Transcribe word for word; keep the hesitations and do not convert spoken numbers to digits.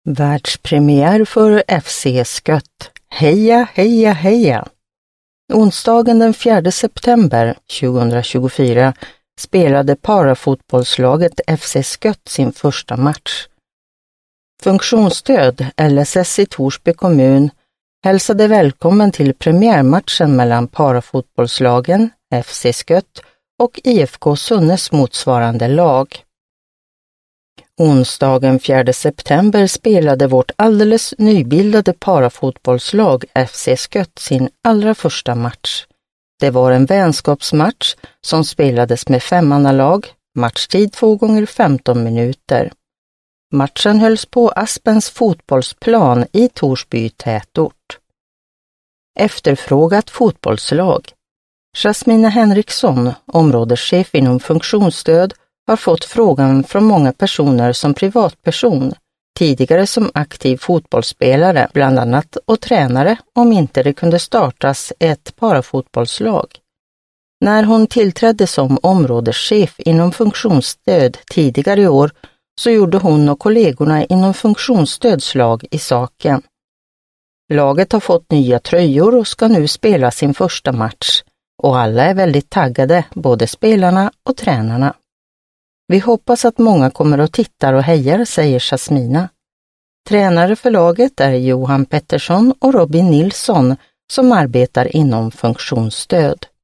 Världspremiär för F C Skött. Heja, heja, heja! Onsdagen den fjärde september tjugohundratjugofyra spelade parafotbollslaget F C Skött sin första match. Funktionsstöd L S S i Torsby kommun hälsade välkommen till premiärmatchen mellan parafotbollslagen F C Skött och I F K Sunnes motsvarande lag. Onsdagen fjärde september spelade vårt alldeles nybildade parafotbollslag F C Skött sin allra första match. Det var en vänskapsmatch som spelades med femmannalag, matchtid två gånger femton minuter. Matchen hölls på Aspens fotbollsplan i Torsby tätort. Efterfrågat fotbollslag. Jasmina Henriksson, områdeschef inom funktionsstöd, har fått frågan från många personer som privatperson, tidigare som aktiv fotbollsspelare bland annat och tränare, om inte det kunde startas ett parafotbollslag. När hon tillträdde som områdeschef inom funktionsstöd tidigare i år så gjorde hon och kollegorna inom funktionsstödslag i saken. Laget har fått nya tröjor och ska nu spela sin första match och alla är väldigt taggade, både spelarna och tränarna. Vi hoppas att många kommer och tittar och hejar, säger Jasmina. Tränare för laget är Johan Pettersson och Robin Nilsson som arbetar inom funktionsstöd.